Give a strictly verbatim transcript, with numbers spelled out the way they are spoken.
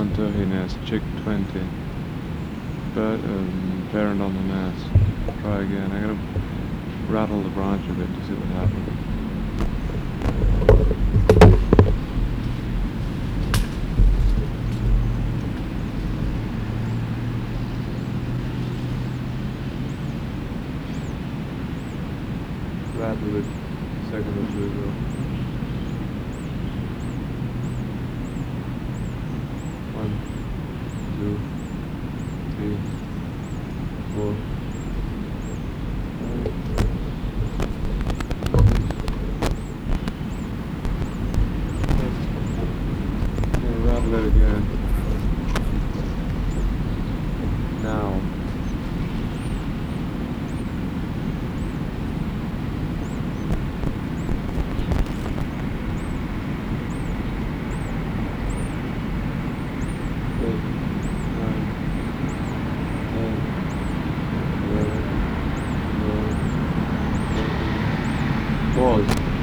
Brown turkey nest, chick twenty. But, um, parent on the nest. Try again. I'm gonna rattle the branch a bit to see what happens. Rattle it a second or two ago. One, two, three, four. Okay, rattle it again. Now. Eight, nine, ten, eleven, twelve, thirteen. Pause.